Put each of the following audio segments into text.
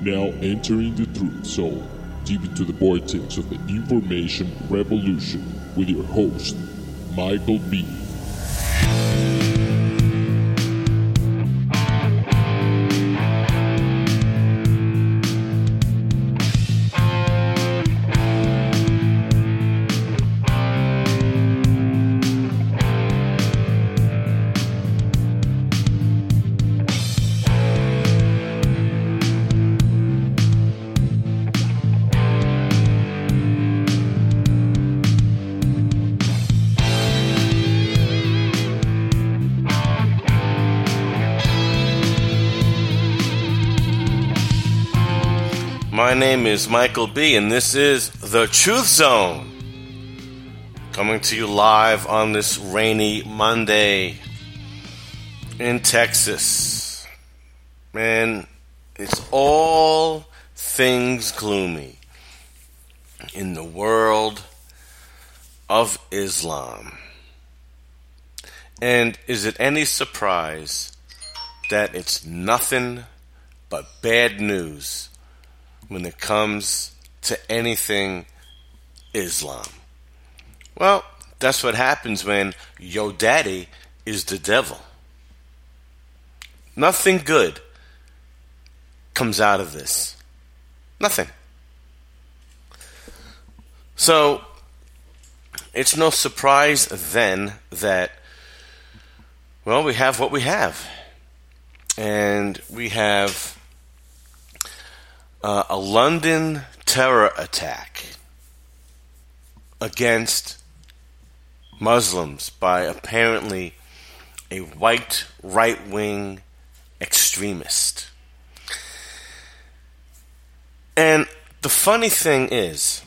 now entering the truth zone, deep into the vortex of the information revolution with your host, Michael B. My name is Michael B., and this is The Truth Zone. Coming to you live on this rainy Monday in Texas. Man, it's all things gloomy in the world of Islam. And is it any surprise that it's nothing but bad news when it comes to anything Islam? Well, that's what happens when your daddy is the devil. Nothing good comes out of this. Nothing. So, it's no surprise then that, well, we have what we have. And we have a London terror attack against Muslims by apparently a white right-wing extremist. And the funny thing is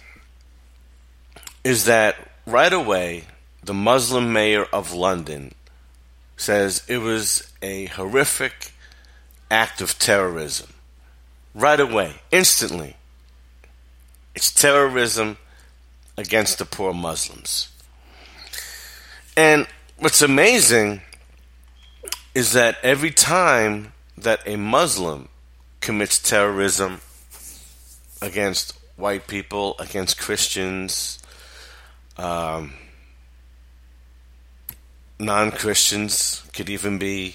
that right away the Muslim mayor of London says it was a horrific act of terrorism. Right away, instantly. It's terrorism against the poor Muslims. And what's amazing is that every time that a Muslim commits terrorism against white people, against Christians, non-Christians, could even be,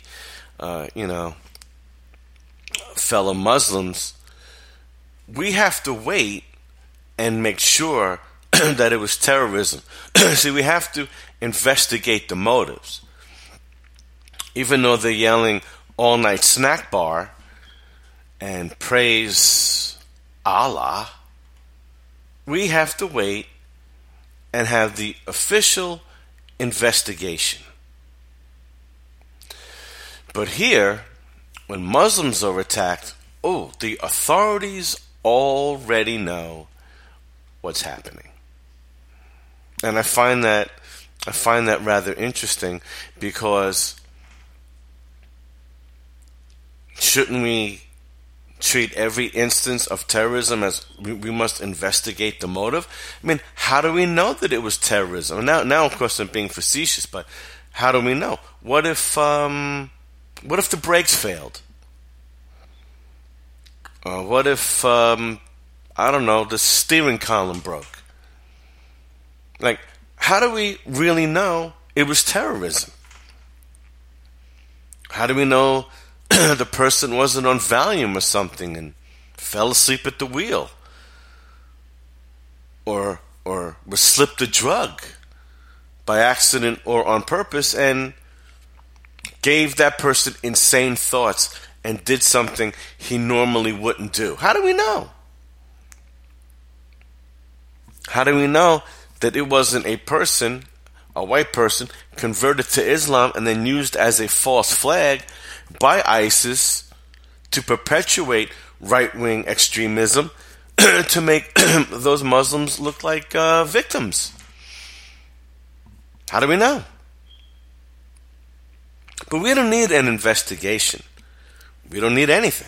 fellow Muslims, we have to wait and make sure that it was terrorism. See, we have to investigate the motives. Even though they're yelling all night snack bar and praise Allah, we have to wait and have the official investigation. But here, when Muslims are attacked, the authorities already know what's happening. And I find that rather interesting, because shouldn't we treat every instance of terrorism as we must investigate the motive? I mean, how do we know that it was terrorism? Now, of course, I'm being facetious, but how do we know? What if the brakes failed? What if, the steering column broke? Like, how do we really know it was terrorism? How do we know the person wasn't on Valium or something and fell asleep at the wheel? Or was slipped a drug by accident or on purpose and gave that person insane thoughts and did something he normally wouldn't do? How do we know? How do we know that it wasn't a person, a white person, converted to Islam and then used as a false flag by ISIS to perpetuate right-wing extremism to make those Muslims look like victims? How do we know? But we don't need an investigation. We don't need anything.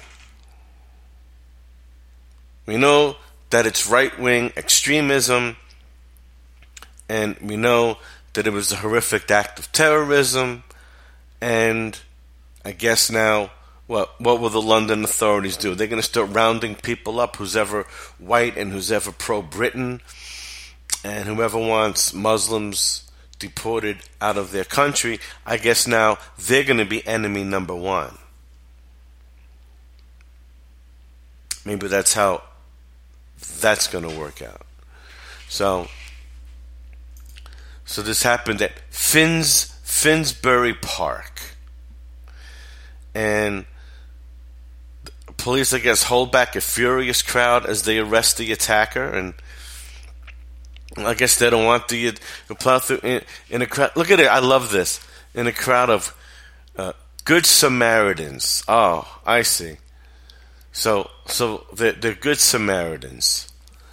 We know that it's right-wing extremism, and we know that it was a horrific act of terrorism, and I guess now What will the London authorities do? They're going to start rounding people up, who's ever white and who's ever pro-Britain, and whoever wants Muslims deported out of their country. I guess now they're going to be enemy number one. Maybe that's how that's going to work out. So this happened at Finsbury Park. And police, I guess, hold back a furious crowd as they arrest the attacker. And I guess they don't want the plow through in a crowd. Look at it. I love this. In a crowd of good Samaritans. Oh, I see. So they're good Samaritans.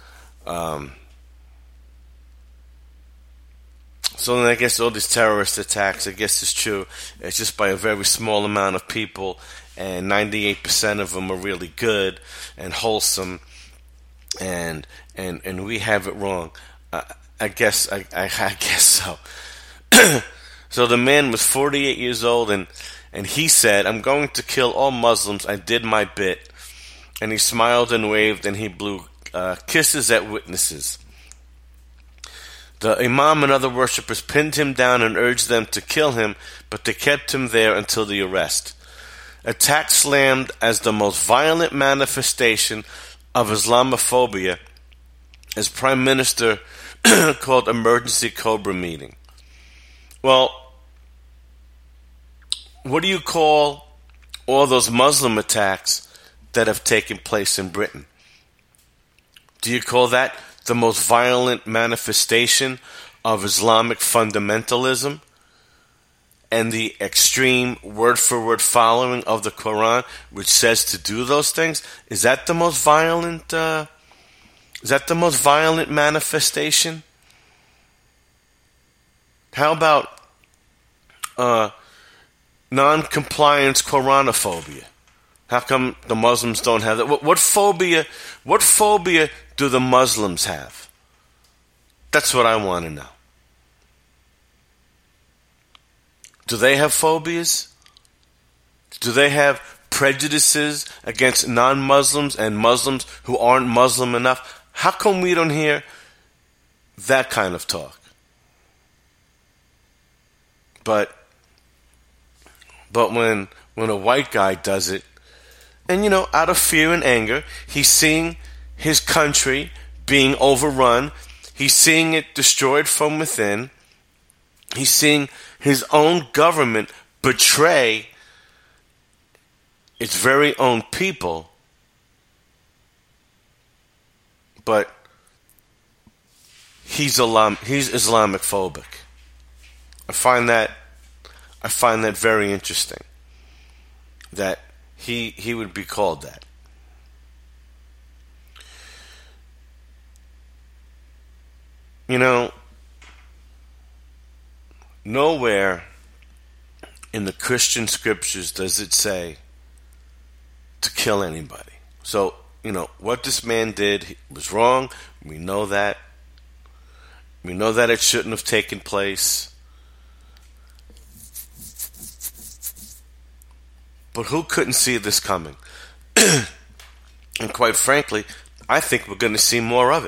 So then I guess all these terrorist attacks, I guess it's true. It's just by a very small amount of people, and 98% of them are really good and wholesome, and we have it wrong. I guess so. So the man was 48 years old, and he said, "I'm going to kill all Muslims. I did my bit." And he smiled and waved, and he blew kisses at witnesses. The imam and other worshippers pinned him down and urged them to kill him, but they kept him there until the arrest. Attack slammed as the most violent manifestation of Islamophobia, as Prime Minister called emergency Cobra meeting. Well, what do you call all those Muslim attacks that have taken place in Britain? Do you call that the most violent manifestation of Islamic fundamentalism and the extreme word-for-word following of the Quran, which says to do those things? Is that the most violent? Is that the most violent manifestation? How about non-compliance Quranophobia? How come the Muslims don't have that? What phobia do the Muslims have? That's what I want to know. Do they have phobias? Do they have prejudices against non-Muslims and Muslims who aren't Muslim enough? How come we don't hear that kind of talk? But when a white guy does it, and out of fear and anger, he's seeing his country being overrun, he's seeing it destroyed from within, he's seeing his own government betray its very own people, but he's Islamic phobic. I find that very interesting, that he would be called that. Nowhere in the Christian scriptures does it say to kill anybody. So, what this man did was wrong. We know that. We know that it shouldn't have taken place. But who couldn't see this coming? And quite frankly, I think we're going to see more of it.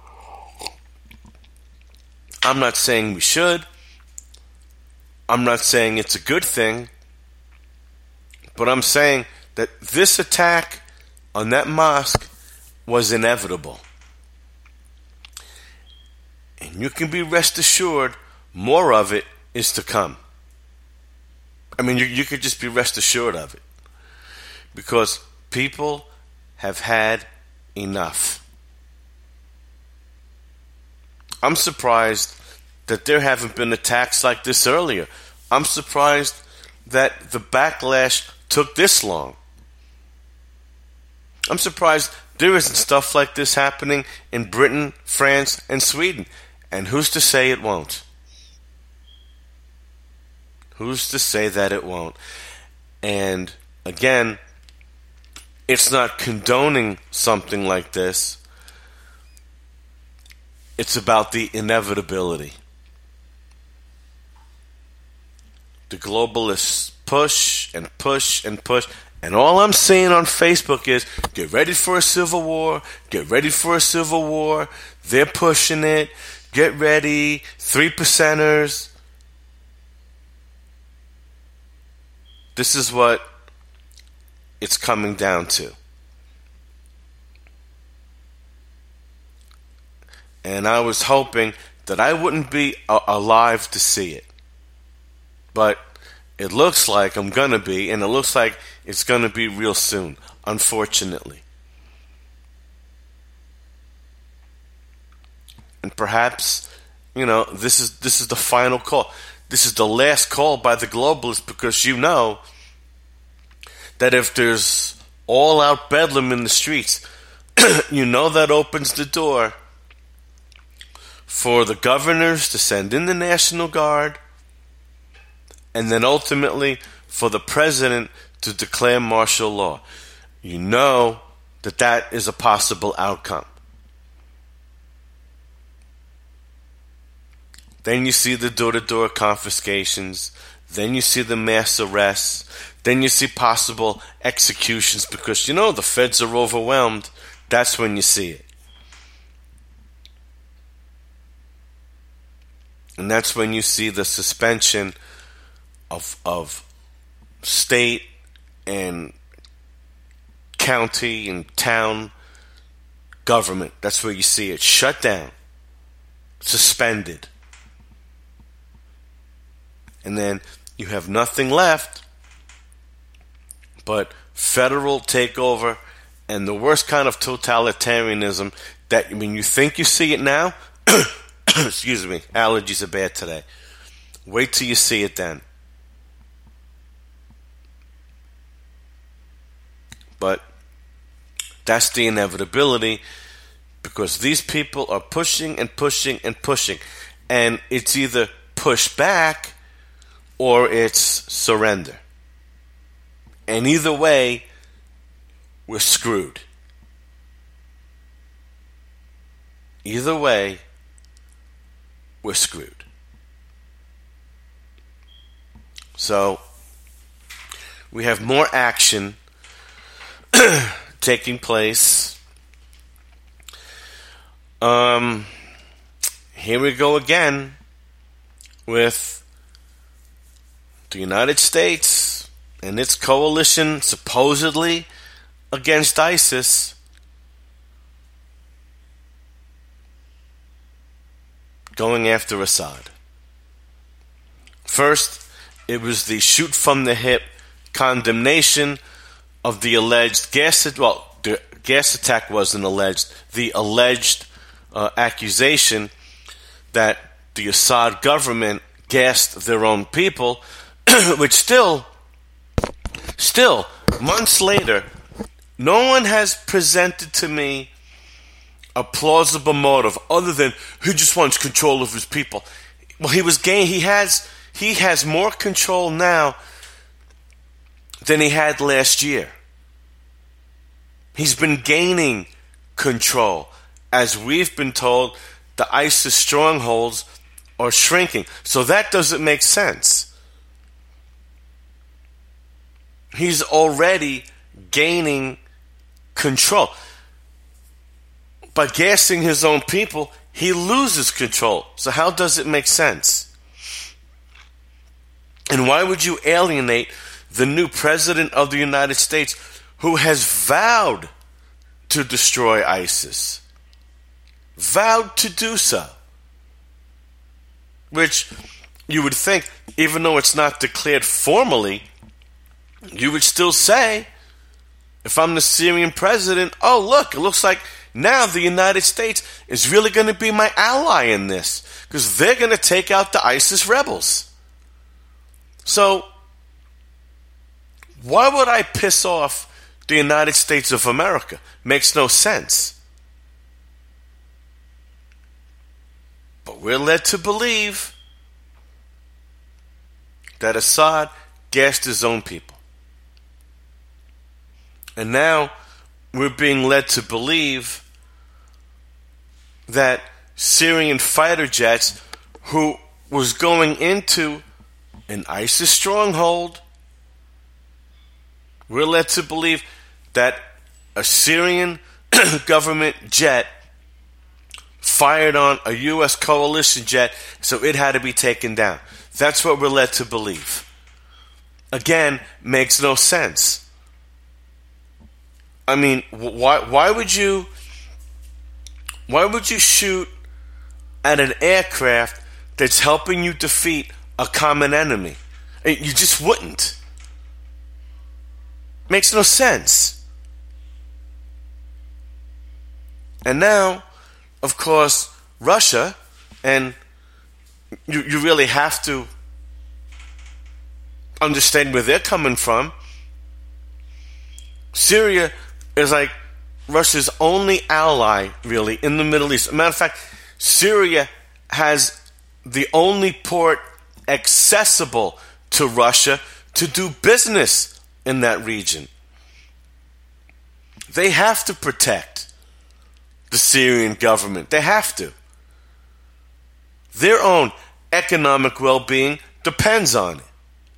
I'm not saying we should. I'm not saying it's a good thing. But I'm saying that this attack on that mosque was inevitable. And you can be rest assured more of it is to come. I mean, you could just be rest assured of it. Because people have had enough. I'm surprised that there haven't been attacks like this earlier. I'm surprised that the backlash took this long. I'm surprised there isn't stuff like this happening in Britain, France, and Sweden. And who's to say it won't? Who's to say that it won't? And again, it's not condoning something like this. It's about the inevitability. The globalists push and push and push, And all I'm seeing on Facebook is, get ready for a civil war, get ready for a civil war, they're pushing it, get ready, 3%ers. This is what it's coming down to. And I was hoping that I wouldn't be alive to see it. But it looks like I'm going to be, and it looks like it's going to be real soon, unfortunately. And perhaps, this is the final call. This is the last call by the globalists, because you know that if there's all-out bedlam in the streets, that opens the door for the governors to send in the National Guard, and then ultimately for the president to declare martial law. You know that is a possible outcome. Then you see the door-to-door confiscations. Then you see the mass arrests. Then you see possible executions because, the feds are overwhelmed. That's when you see it. And that's when you see the suspension of state and county and town government. That's where you see it shut down, suspended. And then you have nothing left but federal takeover and the worst kind of totalitarianism that, you think you see it now, excuse me, allergies are bad today. Wait till you see it then. But that's the inevitability, because these people are pushing and pushing and pushing. And it's either push back or it's surrender. And either way, we're screwed. Either way, we're screwed. So, we have more action taking place. Here we go again with the United States and its coalition supposedly against ISIS going after Assad. First, it was the shoot from the hip condemnation of the alleged the gas attack wasn't alleged. The alleged accusation that the Assad government gassed their own people, which still, months later, no one has presented to me a plausible motive other than he just wants control of his people. Well, he has more control now than he had last year. He's been gaining control. As we've been told, the ISIS strongholds are shrinking. So that doesn't make sense. He's already gaining control. By gassing his own people, he loses control. So how does it make sense? And why would you alienate the new president of the United States who has vowed to destroy ISIS? Vowed to do so. Which you would think, even though it's not declared formally, you would still say, if I'm the Syrian president, oh look, it looks like now the United States is really going to be my ally in this, because they're going to take out the ISIS rebels. So, why would I piss off the United States of America? Makes no sense. But we're led to believe that Assad gassed his own people. And now we're being led to believe that Syrian fighter jets who was going into an ISIS stronghold we're led to believe that a Syrian government jet fired on a U.S. coalition jet, so it had to be taken down. That's what we're led to believe. Again, makes no sense. I mean, why would you shoot at an aircraft that's helping you defeat a common enemy? You just wouldn't. Makes no sense. And now, of course, Russia, and you really have to understand where they're coming from. Syria is like Russia's only ally, really, in the Middle East. As a matter of fact, Syria has the only port accessible to Russia to do business in that region. They have to protect the Syrian government. They have to. Their own economic well-being depends on it.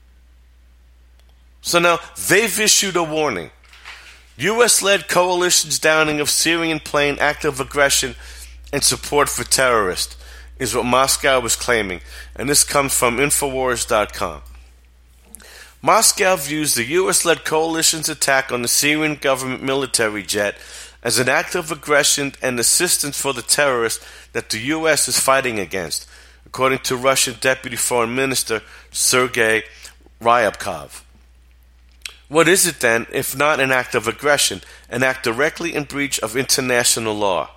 So now they've issued a warning. U.S.-led coalition's downing of Syrian plane act of aggression and support for terrorists is what Moscow was claiming, and this comes from Infowars.com. Moscow views the U.S.-led coalition's attack on the Syrian government military jet as an act of aggression and assistance for the terrorists that the U.S. is fighting against, according to Russian Deputy Foreign Minister Sergei Ryabkov. What is it then, if not an act of aggression, an act directly in breach of international law?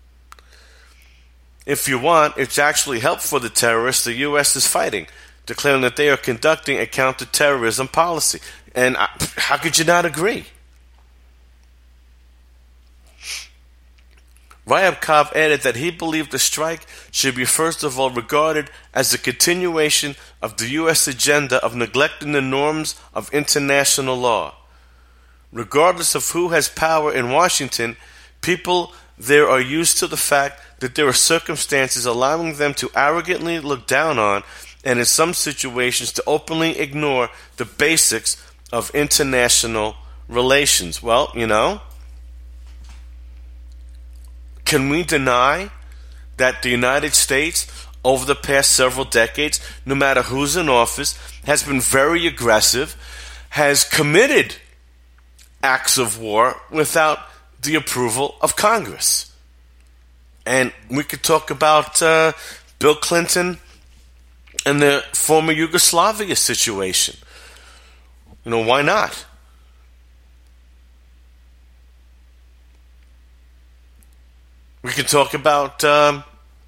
If you want, it's actually help for the terrorists the U.S. is fighting, declaring that they are conducting a counterterrorism policy. And how could you not agree? Ryabkov added that he believed the strike should be first of all regarded as a continuation of the U.S. agenda of neglecting the norms of international law. Regardless of who has power in Washington, people there are used to the fact that there are circumstances allowing them to arrogantly look down on and in some situations to openly ignore the basics of international relations. Well, can we deny that the United States, over the past several decades, no matter who's in office, has been very aggressive, has committed acts of war without the approval of Congress? And we could talk about Bill Clinton and the former Yugoslavia situation. Why not? We can talk about, the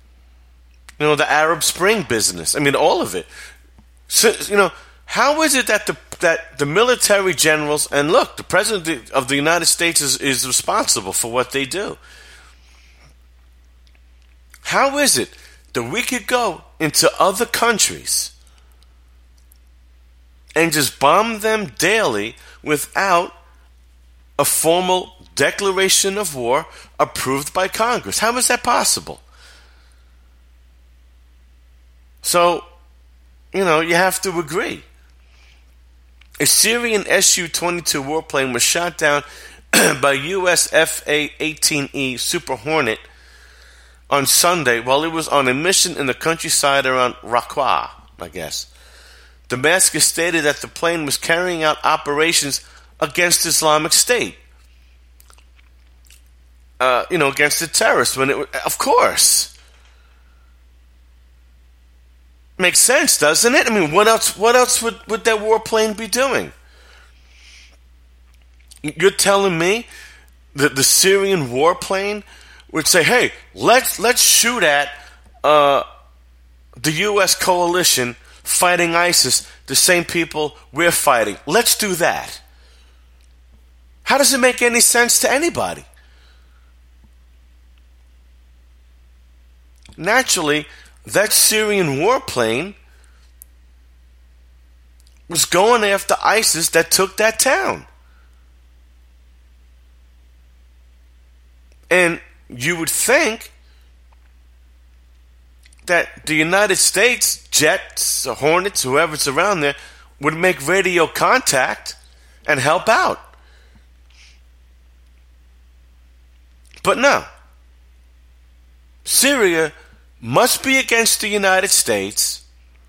Arab Spring business. I mean, all of it. So, how is it that the military generals, and look, the President of the United States is responsible for what they do. How is it that we could go into other countries and just bomb them daily without a formal declaration of war approved by Congress? How is that possible? So, you have to agree. A Syrian Su-22 warplane was shot down by U.S. F-A-18E Super Hornet on Sunday while it was on a mission in the countryside around Raqqa, I guess. Damascus stated that the plane was carrying out operations against Islamic State. Against the terrorists. Of course. Makes sense, doesn't it? I mean, what else would that warplane be doing? You're telling me that the Syrian warplane would say, hey, let's shoot at the U.S. coalition fighting ISIS, the same people we're fighting. Let's do that. How does it make any sense to anybody? Naturally, that Syrian warplane was going after ISIS that took that town. And you would think that the United States jets, or Hornets, whoever's around there, would make radio contact and help out. But no. Syria must be against the United States.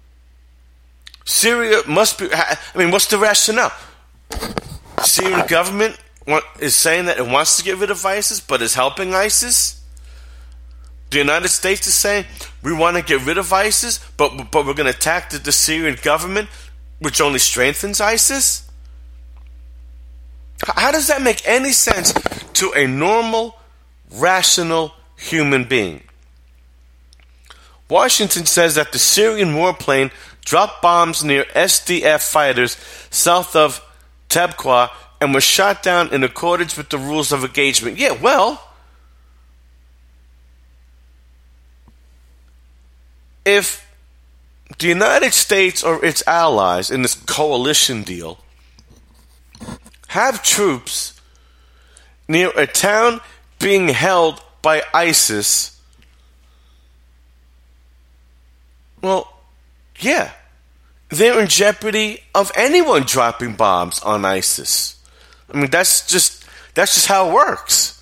Syria must be... what's the rationale? The Syrian government is saying that it wants to get rid of ISIS, but is helping ISIS. The United States is saying, we want to get rid of ISIS, but we're going to attack the Syrian government, which only strengthens ISIS? How does that make any sense to a normal, rational human being? Washington says that the Syrian warplane dropped bombs near SDF fighters south of Tabqa and was shot down in accordance with the rules of engagement. Yeah, well, if the United States or its allies in this coalition deal have troops near a town being held by ISIS, well, yeah, they're in jeopardy of anyone dropping bombs on ISIS. That's just how it works.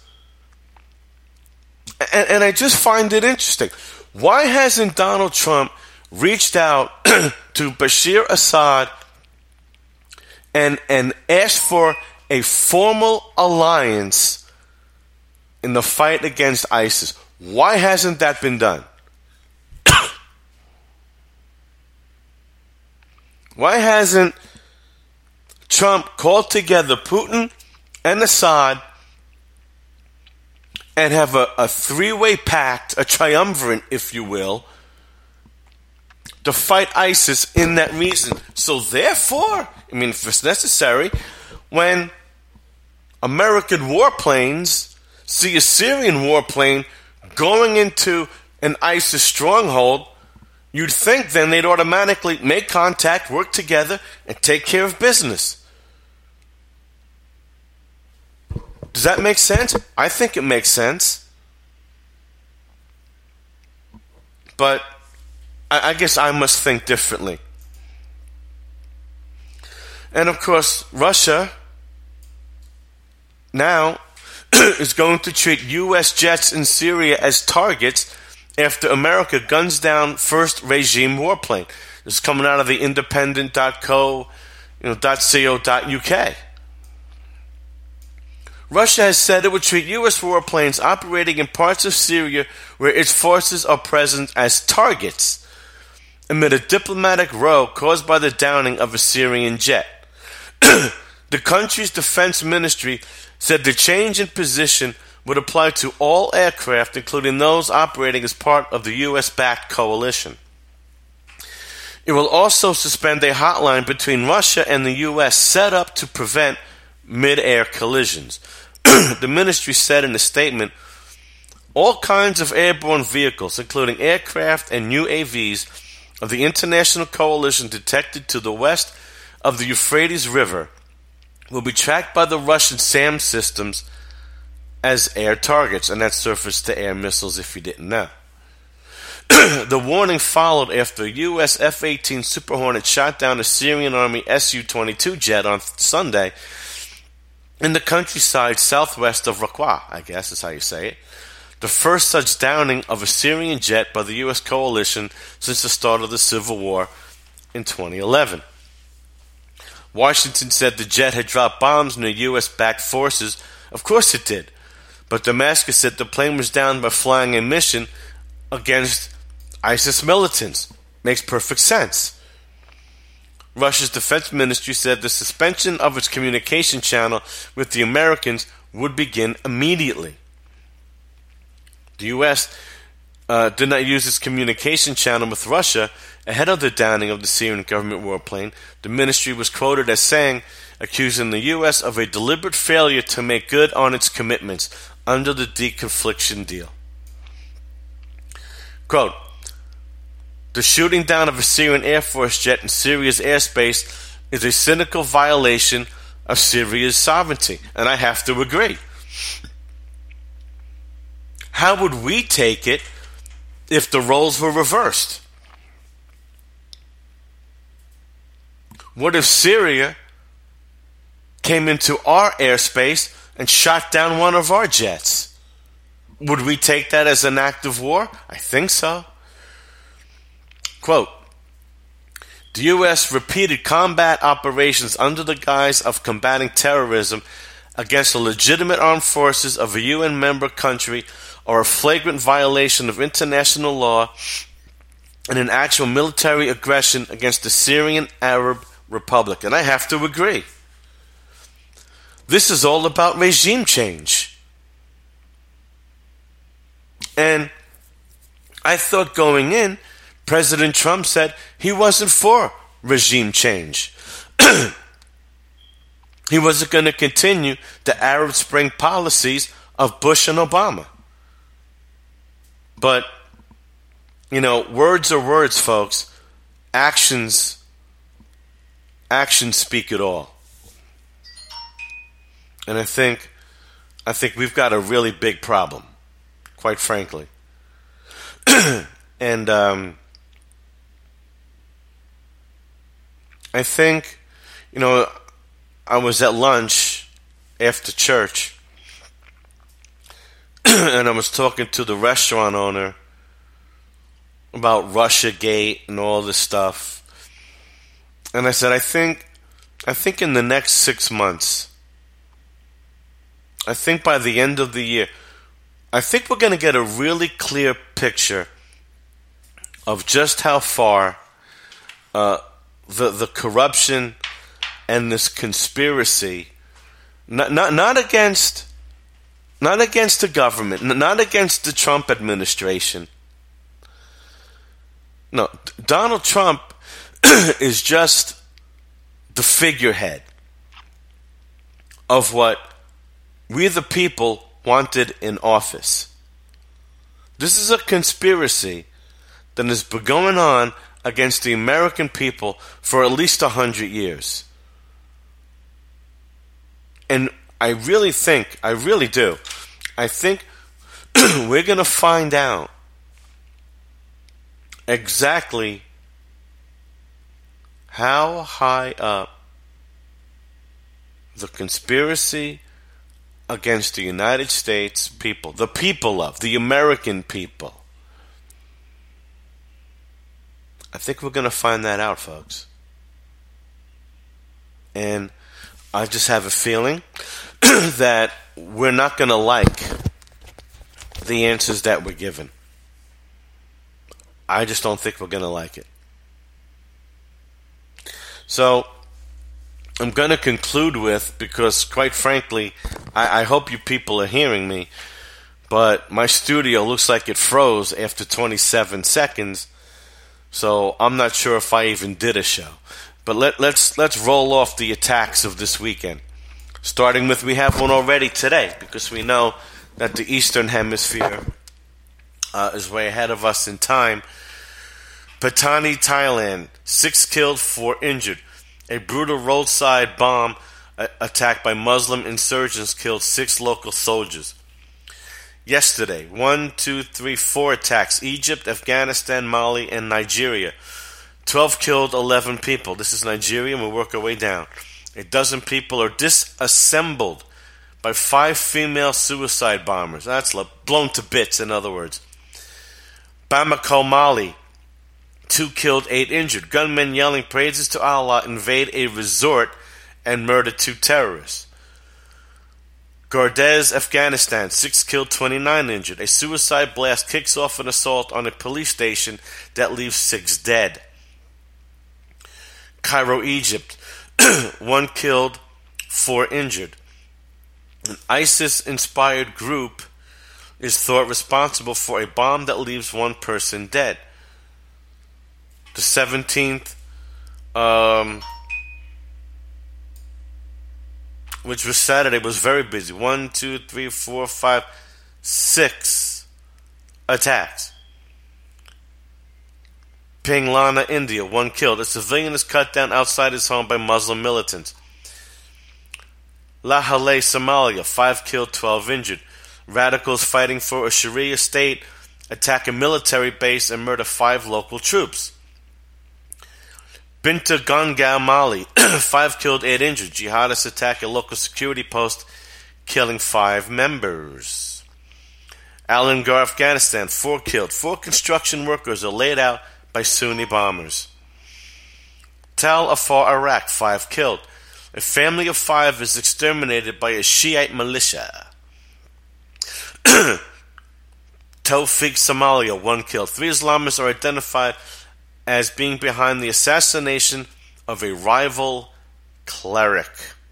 And I just find it interesting. Why hasn't Donald Trump reached out to Bashir Assad and asked for a formal alliance in the fight against ISIS? Why hasn't that been done? Why hasn't Trump called together Putin and Assad and have a three-way pact, a triumvirate, if you will, to fight ISIS in that region? So therefore, if it's necessary, when American warplanes see a Syrian warplane going into an ISIS stronghold, you'd think then they'd automatically make contact, work together, and take care of business. Does that make sense? I think it makes sense. But I guess I must think differently. And of course, Russia now is going to treat U.S. jets in Syria as targets after America guns down first regime warplane. This is coming out of the independent.co, .co.uk. Russia has said it would treat U.S. warplanes operating in parts of Syria where its forces are present as targets amid a diplomatic row caused by the downing of a Syrian jet. The country's defense ministry said the change in position would apply to all aircraft, including those operating as part of the U.S.-backed coalition. It will also suspend a hotline between Russia and the U.S. set up to prevent mid-air collisions. The ministry said in a statement, all kinds of airborne vehicles, including aircraft and UAVs of the international coalition detected to the west of the Euphrates River, will be tracked by the Russian SAM systems as air targets, and that's surface-to-air missiles if you didn't know. The warning followed after a U.S. F-18 Super Hornet shot down a Syrian Army Su-22 jet on Sunday in the countryside southwest of Raqqa, I guess is how you say it. The first such downing of a Syrian jet by the U.S. coalition since the start of the civil war in 2011. Washington said the jet had dropped bombs near U.S.-backed forces. Of course it did. But Damascus said the plane was down by flying a mission against ISIS militants. Makes perfect sense. Russia's defense ministry said the suspension of its communication channel with the Americans would begin immediately. The U.S. did not use its communication channel with Russia ahead of the downing of the Syrian government warplane. The ministry was quoted as saying, accusing the U.S. of a deliberate failure to make good on its commitments under the deconfliction deal. Quote, the shooting down of a Syrian Air Force jet in Syria's airspace is a cynical violation of Syria's sovereignty. And I have to agree. How would we take it if the roles were reversed? What if Syria came into our airspace and shot down one of our jets? Would we take that as an act of war? I think so. Quote, the U.S. repeated combat operations under the guise of combating terrorism against the legitimate armed forces of a UN member country or a flagrant violation of international law and an actual military aggression against the Syrian Arab Republic. And I have to agree. This is all about regime change. And I thought going in, President Trump said he wasn't for regime change. He wasn't going to continue the Arab Spring policies of Bush and Obama. But, you know, words are words, folks. Actions speak it all. And I think we've got a really big problem, quite frankly. And I think, you know, I was at lunch after church, and I was talking to the restaurant owner about Russiagate and all this stuff. And I said, I think in the next 6 months, I think by the end of the year, I think we're going to get a really clear picture of just how far the corruption and this conspiracy, not against the government, not against the Trump administration. No, Donald Trump is just the figurehead of what we the people wanted in office. This is a conspiracy that has been going on against the American people for at least 100 years. And I really do. I think we're going to find out exactly how high up the conspiracy against the United States people, the American people. I think we're going to find that out, folks. And I just have a feeling that we're not going to like the answers that we're given. I just don't think we're going to like it. So, I'm going to conclude with, because quite frankly, I hope you people are hearing me, but my studio looks like it froze after 27 seconds, so I'm not sure if I even did a show. But let's roll off the attacks of this weekend. Starting with, we have one already today, because we know that the Eastern Hemisphere is way ahead of us in time. Patani, Thailand, 6 killed, 4 injured. A brutal roadside bomb attack by Muslim insurgents killed 6 local soldiers. Yesterday, 4 attacks. Egypt, Afghanistan, Mali, and Nigeria. 12 killed, 11 people. This is Nigeria, and we'll work our way down. A dozen people are disassembled by 5 female suicide bombers. That's blown to bits, in other words. Bamako, Mali. 2 killed, 8 injured. Gunmen yelling praises to Allah invade a resort and murder 2 terrorists. Gardez, Afghanistan. 6 killed, 29 injured. A suicide blast kicks off an assault on a police station that leaves 6 dead. Cairo, Egypt. 1 killed, 4 injured. An ISIS-inspired group is thought responsible for a bomb that leaves 1 person dead. The 17th, which was Saturday, was very busy. 1, 2, 3, 4, 5, 6 attacks. Penglana, India, 1 killed. A civilian is cut down outside his home by Muslim militants. Lahale, Somalia, 5 killed, 12 injured. Radicals fighting for a Sharia state attack a military base and murder 5 local troops. Binta Gangao, Mali, 5 killed, 8 injured. Jihadists attack a local security post, killing 5 members. Al-Angar, Afghanistan, 4 killed. 4 construction workers are laid out by Sunni bombers. Tal Afar, Iraq, 5 killed. A family of 5 is exterminated by a Shiite militia. Tawfiq, Somalia, 1 killed. 3 Islamists are identified as being behind the assassination of a rival cleric.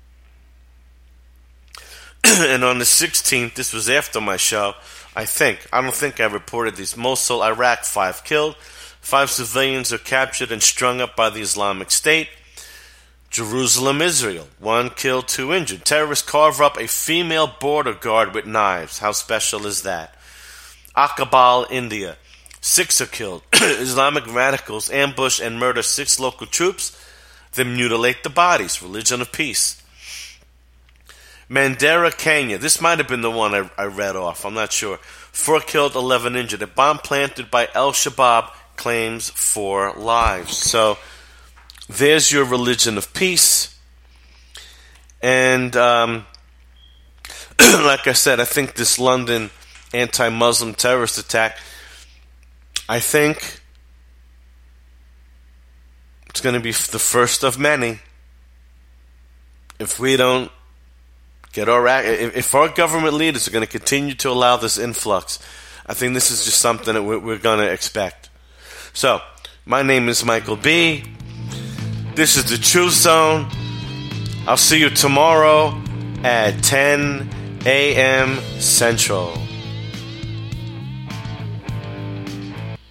And on the 16th, this was after my show, I don't think I reported these. Mosul, Iraq, 5 killed. 5 civilians are captured and strung up by the Islamic State. Jerusalem, Israel, 1 killed, 2 injured. Terrorists carve up a female border guard with knives. How special is that? Aqabal, India, 6 are killed. Islamic radicals ambush and murder 6 local troops, then mutilate the bodies. Religion of peace. Mandera, Kenya. This might have been the one I read off. I'm not sure. 4 killed, 11 injured. A bomb planted by Al-Shabaab claims 4 lives. So there's your religion of peace. And like I said, I think this London anti-Muslim terrorist attack, I think it's going to be the first of many. If we don't get our act, if our government leaders are going to continue to allow this influx, I think this is just something that we're going to expect. So, my name is Michael B. This is the Truth Zone. I'll see you tomorrow at 10 a.m. Central.